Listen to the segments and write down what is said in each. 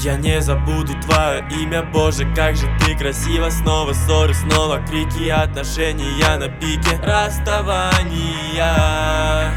Я не забуду твое имя, Боже, как же ты красива. Снова ссоры, снова крики, отношения на пике. Расставания,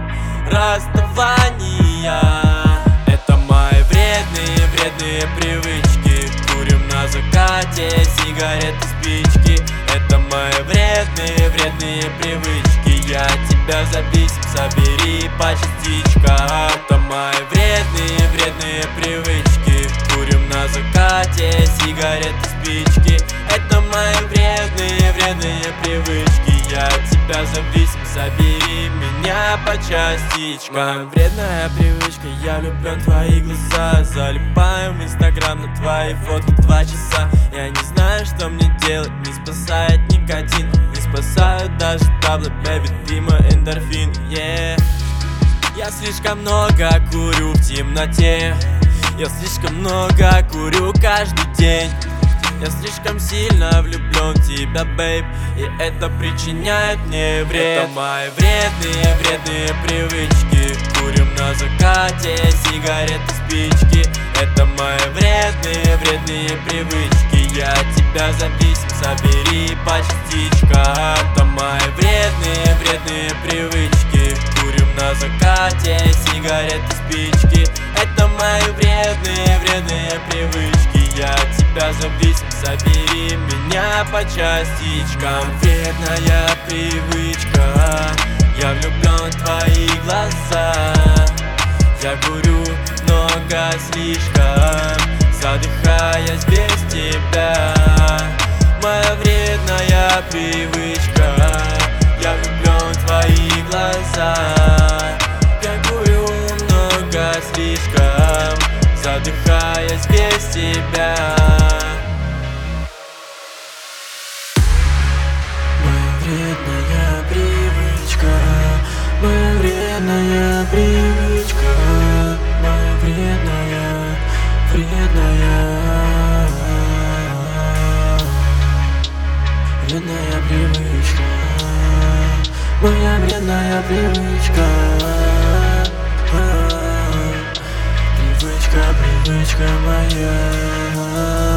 расставания. Это мои вредные привычки. Курим на закате сигареты, спички. Это мои вредные привычки. Я от тебя зависим, собери по частичкам. Это мои вредные привычки. Курим на закате сигареты, спички. Это мои вредные привычки. Я от тебя зависим, собери меня по частичкам. Моя вредная привычка, я влюблен в твои глаза. Залипаем в инстаграм на твои фотки 2 часа. Я не знаю, что мне делать, не спасает никотин. Не спасают даже таблы для видимо эндорфин, yeah. Я слишком много курю в темноте. Я слишком много курю каждый день. Я слишком сильно влюблен в тебя, бейб, и это причиняет мне вред. Это мои вредные привычки. Курим на закате сигареты, спички. Это мои вредные привычки. Я от тебя зависим, собери по частичкам. Это мои вредные привычки. Курим на закате сигареты, спички. Это мои вредные привычки. Я от тебя зависим, собери меня по частичкам. Вредная привычка. Я влюблен в твои глаза. Я курю много слишком, задыхаясь без тебя. Моя вредная привычка. Я влюблен в твои глаза. Я курю много слишком, задыхаясь без тебя. Моя вредная привычка. Моя вредная привычка. Моя вредная привычка. Моя вредная привычка. Привычка моя.